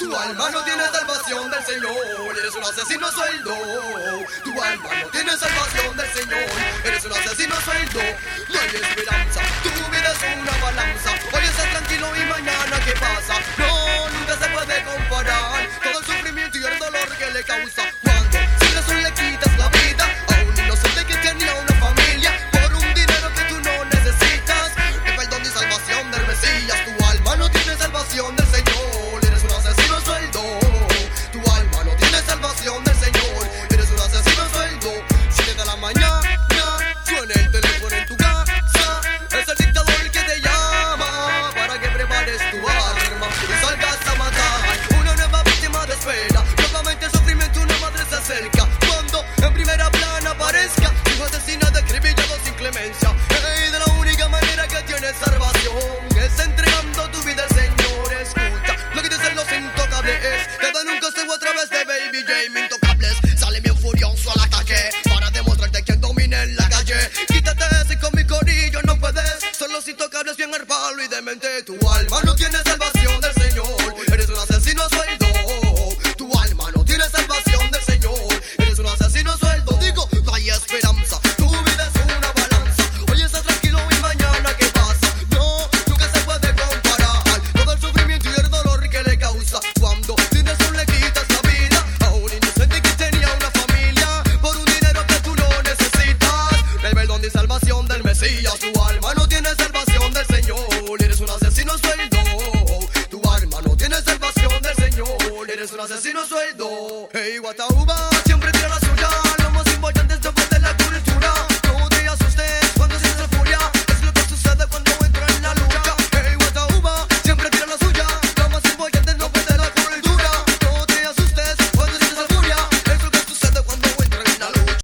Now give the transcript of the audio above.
Tu alma no tiene salvación del Señor, eres un asesino a sueldo. Tu alma no tiene salvación del Señor, eres un asesino a sueldo. No hay esperanza, tu vida es una balanza. Hoy estás tranquilo y mañana ¿qué pasa? No, nunca se puede comparar todo el sufrimiento y el dolor que le causa. Cuando sin razón le quitas la vida a un inocente que tenía una familia por un dinero que tú no necesitas. El perdón y salvación del Mesías. Tu alma no tiene salvación del Señor, eres un asesino a sueldo. Tu alma no tiene salvación del Señor, eres un asesino a sueldo. 7 de la mañana suena el teléfono en tu casa, es el dictador que te llama para que prepares tu arma y salgas a matar. Una nueva víctima te espera, nuevamente el sufrimiento, una madre se acerca cuando en primera plana aparezca hijo asesino describillado sin clemencia. Hey, de la única manera que tienes salvación es entregando tu vida al Señor. Escucha lo que dicen los intocables, te dan un consejo a través de Baby J. Intocables sale bien furioso al ataque para demostrarte quién domina en la calle. Quítate ese con mi corillo, no puedes, son los intocables bien al palo y demente. Tu alma no tiene salvación del Señor, eres un asesino a sueldo. Tu alma no tiene salvación del Señor, eres un asesino a sueldo. Digo, no hay esperanza, tu vida es una balanza. Hoy estás tranquilo y mañana ¿qué pasa? No, nunca se puede comparar todo el sufrimiento y el dolor que le causa. Cuando sin razón le quitas la vida a un inocente que tenía una familia por un dinero que tú no necesitas. El perdón y salvación del Mesías. Tu alma no tiene salvación del Señor, eres un asesino a sueldo. Tu alma no tiene salvación del Señor, eres un asesino a sueldo. Hey, Guatauba.